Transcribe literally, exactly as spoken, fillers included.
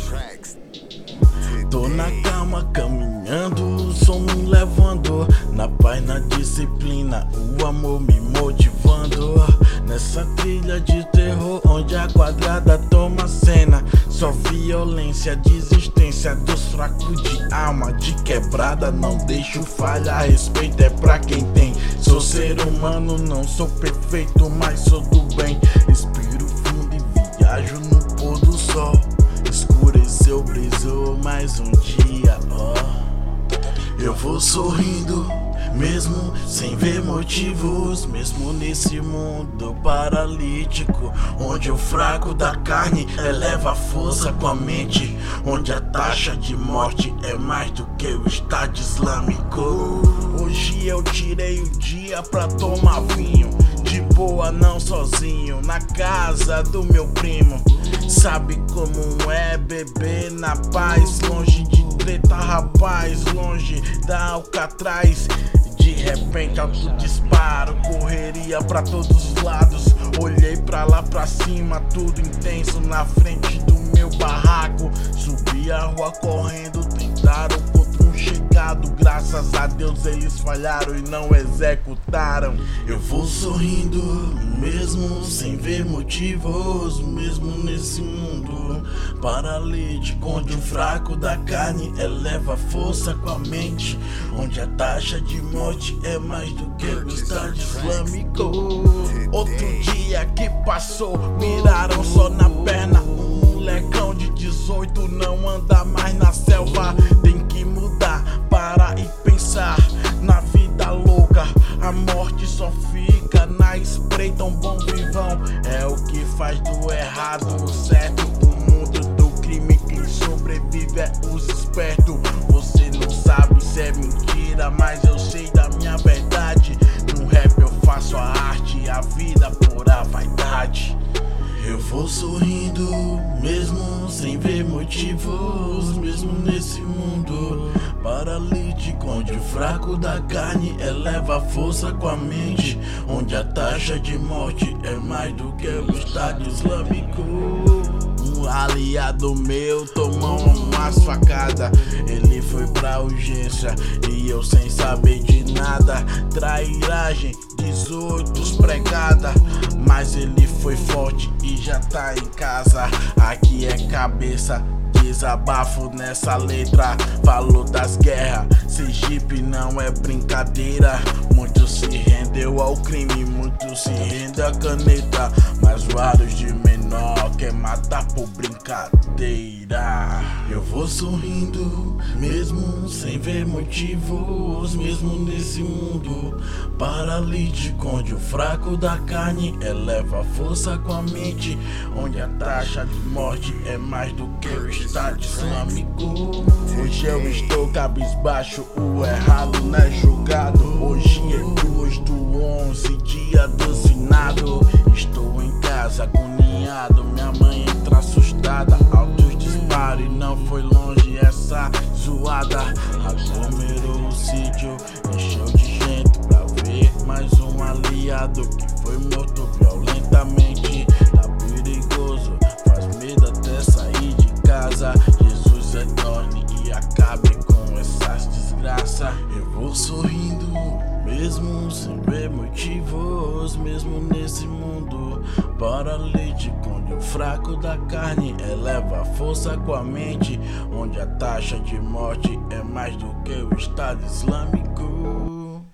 Tô na calma, caminhando, o som me levando, na paz, na disciplina, o amor me motivando. Nessa trilha de terror, onde a quadrada toma cena, só violência, desistência dos fracos de alma, de quebrada, não deixo falhar, respeito é pra quem tem. Sou ser humano, não sou perfeito, mas sou do bem. Respiro fundo e viajo no pôr do sol. Escureceu, brisou mais um dia, ó. Oh. Eu vou sorrindo, mesmo sem ver motivos, mesmo nesse mundo paralítico, onde o fraco da carne eleva a força com a mente, onde a taxa de morte é mais do que o Estado Islâmico. Hoje eu tirei o dia pra tomar vinho, de boa, não sozinho, na casa do meu primo. Sabe como é beber na paz, longe de treta, rapaz, longe da Alcatraz. De repente alto disparo, correria pra todos os lados. Olhei pra lá pra cima, tudo intenso na frente do meu barraco. Subi a rua correndo, tentaram contra um chegado. Graças a Deus eles falharam e não executaram. Eu vou sorrindo, mesmo sem ver motivos, mesmo nesse mundo paralítico, onde o fraco da carne eleva a força com a mente, onde a taxa de morte é mais do que o Estado Islâmico. Outro dia que passou, miraram só na perna. Um molecão de dezoito não anda mais na selva. Tem que mudar, parar e pensar na vida louca. A morte só fica na espreita, um bom vivão é o que faz do errado o certo. O mundo do crime, quem sobrevive é os espertos. Você não sabe se é mentira, mas eu sei da minha verdade. No rap eu faço a arte, a vida por a vaidade. Eu vou sorrindo, mesmo sem ver motivos, mesmo nesse mundo paralítico, onde o fraco da carne eleva a força com a mente, onde a taxa de morte é mais do que o Estado Islâmico. Um aliado meu tomou uma facada, ele foi pra urgência e eu sem saber de nada. Trairagem, dezoito pregada, mas ele foi forte e já tá em casa. Aqui é cabeça, desabafo nessa letra. Falou das guerras, Sergipe não é brincadeira. Muito se rendeu ao crime, muito se rende à caneta, mas vários de menor quer matar por brincadeira. Eu vou sorrindo, mesmo sem ver motivos, mesmo nesse mundo paralítico, onde o fraco da carne eleva a força com a mente, onde a taxa de morte é mais do que o Estado Islâmico. Hoje eu estou cabisbaixo, o errado não é julgado. Hoje é dois do onze, dia do finado. Estou em casa agoniado, minha mãe entra assustada. Altos disparos e não foi longe essa zoada. Aglomerou o sítio, encheu de gente pra ver mais um aliado que foi morto violentamente. Tá perigoso, faz medo até sair de casa. Jesus retorne e acabe com essas desgraças. Eu vou sorrindo, mesmo sem ver motivos, mesmo nesse mundo paralítico, onde o fraco da carne eleva a força com a mente, onde a taxa de morte é mais do que o Estado Islâmico.